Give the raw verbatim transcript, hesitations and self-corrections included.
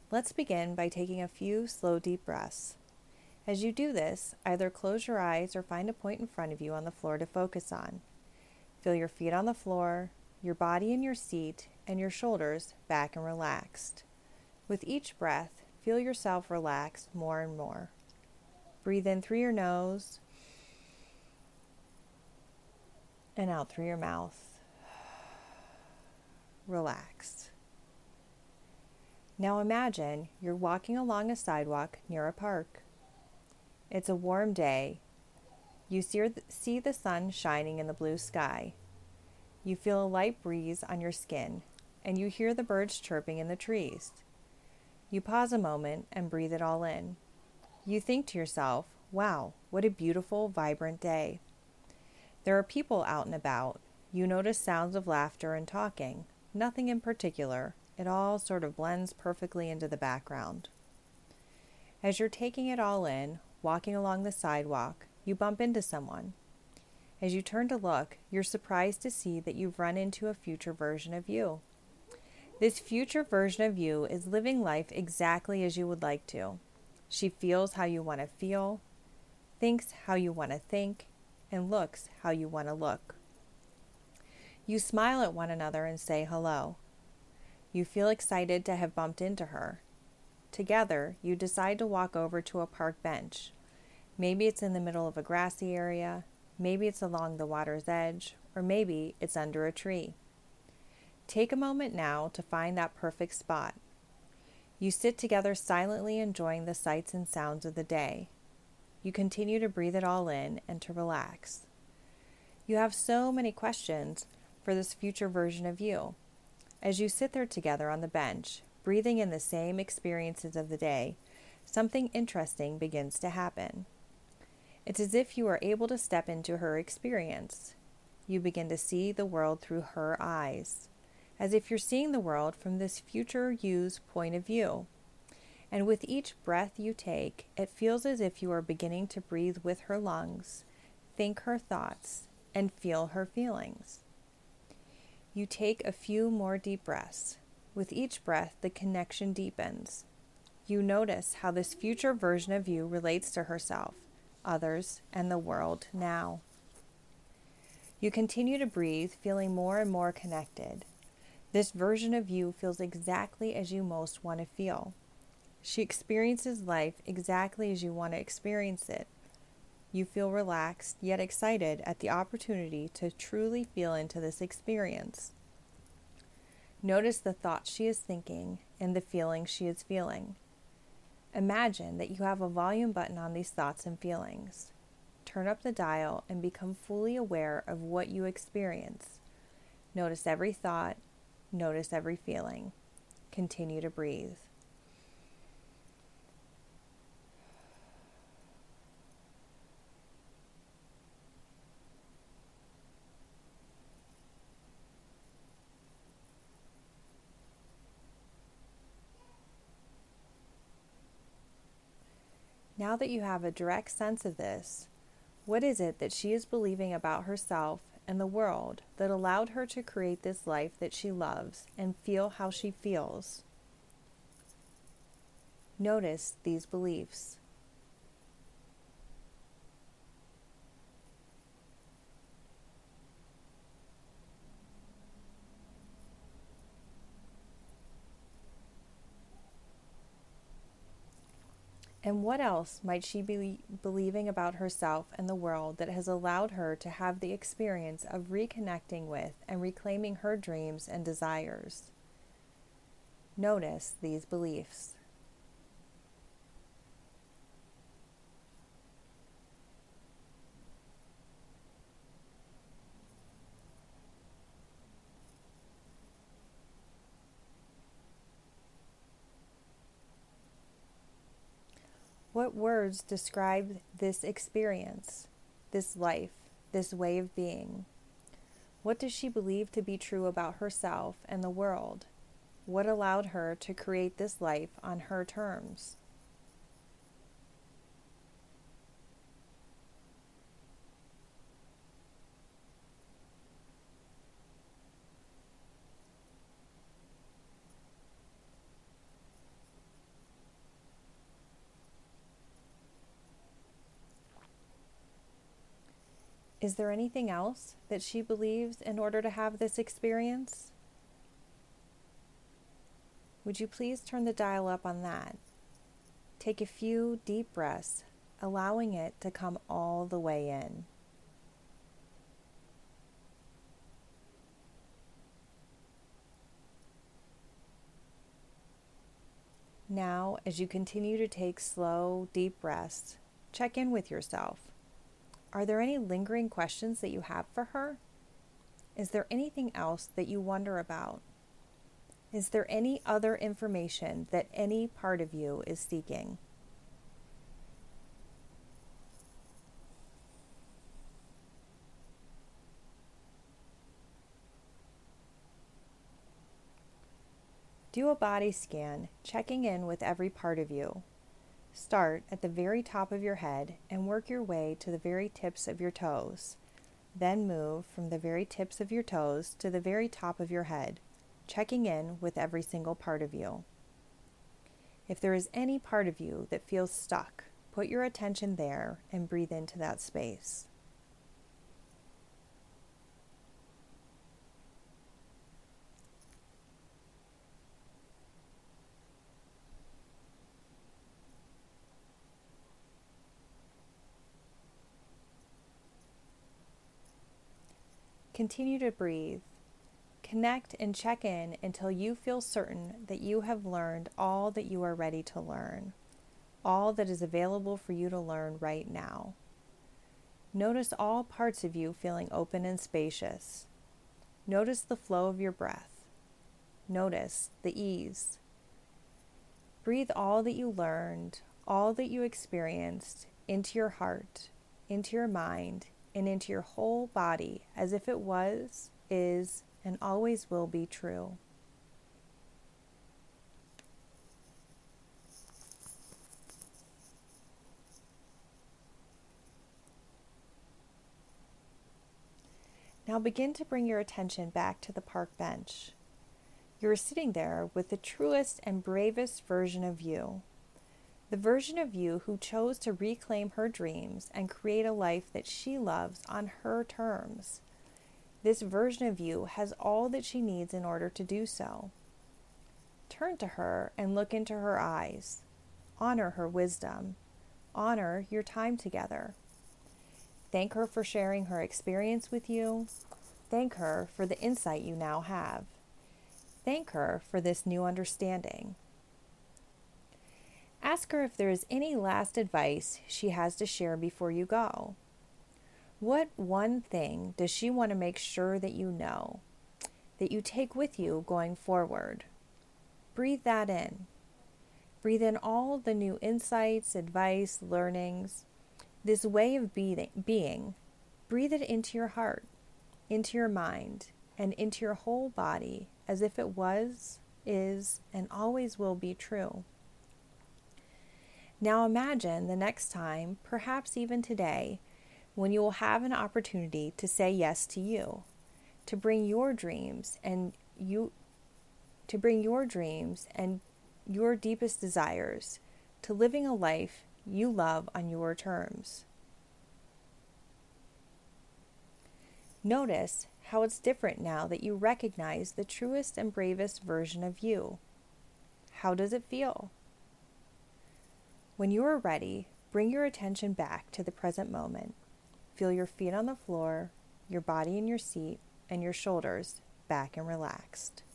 Let's begin by taking a few slow, deep breaths. As you do this, either close your eyes or find a point in front of you on the floor to focus on. Feel your feet on the floor, your body in your seat, and your shoulders back and relaxed. With each breath, feel yourself relax more and more. Breathe in through your nose and out through your mouth. Relax. Now imagine you're walking along a sidewalk near a park. It's a warm day. You see the sun shining in the blue sky. You feel a light breeze on your skin, and you hear the birds chirping in the trees. You pause a moment and breathe it all in. You think to yourself, wow, what a beautiful, vibrant day. There are people out and about. You notice sounds of laughter and talking. Nothing in particular. It all sort of blends perfectly into the background. As you're taking it all in, walking along the sidewalk, you bump into someone. As you turn to look, you're surprised to see that you've run into a future version of you. This future version of you is living life exactly as you would like to. She feels how you want to feel, thinks how you want to think, and looks how you want to look. You smile at one another and say hello. You feel excited to have bumped into her. Together, you decide to walk over to a park bench. Maybe it's in the middle of a grassy area, maybe it's along the water's edge, or maybe it's under a tree. Take a moment now to find that perfect spot. You sit together silently enjoying the sights and sounds of the day. You continue to breathe it all in and to relax. You have so many questions for this future version of you. As you sit there together on the bench, breathing in the same experiences of the day, something interesting begins to happen. It's as if you are able to step into her experience. You begin to see the world through her eyes, as if you're seeing the world from this future you's point of view. And with each breath you take, it feels as if you are beginning to breathe with her lungs, think her thoughts, and feel her feelings. You take a few more deep breaths. With each breath, the connection deepens. You notice how this future version of you relates to herself, others, and the world now. You continue to breathe, feeling more and more connected. This version of you feels exactly as you most want to feel. She experiences life exactly as you want to experience it. You feel relaxed, yet excited at the opportunity to truly feel into this experience. Notice the thoughts she is thinking and the feelings she is feeling. Imagine that you have a volume button on these thoughts and feelings. Turn up the dial and become fully aware of what you experience. Notice every thought, notice every feeling. Continue to breathe. Now that you have a direct sense of this, what is it that she is believing about herself and the world that allowed her to create this life that she loves and feel how she feels? Notice these beliefs. And what else might she be believing about herself and the world that has allowed her to have the experience of reconnecting with and reclaiming her dreams and desires? Notice these beliefs. What words describe this experience, this life, this way of being? What does she believe to be true about herself and the world? What allowed her to create this life on her terms? Is there anything else that she believes in order to have this experience? Would you please turn the dial up on that? Take a few deep breaths, allowing it to come all the way in. Now, as you continue to take slow, deep breaths, check in with yourself. Are there any lingering questions that you have for her? Is there anything else that you wonder about? Is there any other information that any part of you is seeking? Do a body scan, checking in with every part of you. Start at the very top of your head and work your way to the very tips of your toes. Then move from the very tips of your toes to the very top of your head, checking in with every single part of you. If there is any part of you that feels stuck, put your attention there and breathe into that space. Continue to breathe. Connect and check in until you feel certain that you have learned all that you are ready to learn, all that is available for you to learn right now. Notice all parts of you feeling open and spacious. Notice the flow of your breath. Notice the ease. Breathe all that you learned, all that you experienced into your heart, into your mind, and into your whole body as if it was, is, and always will be true. Now begin to bring your attention back to the park bench. You are sitting there with the truest and bravest version of you. The version of you who chose to reclaim her dreams and create a life that she loves on her terms. This version of you has all that she needs in order to do so. Turn to her and look into her eyes. Honor her wisdom. Honor your time together. Thank her for sharing her experience with you. Thank her for the insight you now have. Thank her for this new understanding. Ask her if there is any last advice she has to share before you go. What one thing does she want to make sure that you know, that you take with you going forward? Breathe that in. Breathe in all the new insights, advice, learnings, this way of being, being. Breathe it into your heart, into your mind, and into your whole body as if it was, is, and always will be true. Now imagine the next time, perhaps even today, when you will have an opportunity to say yes to you, to bring your dreams and you to bring your dreams and your deepest desires to living a life you love on your terms. Notice how it's different now that you recognize the truest and bravest version of you. How does it feel? When you are ready, bring your attention back to the present moment. Feel your feet on the floor, your body in your seat, and your shoulders back and relaxed.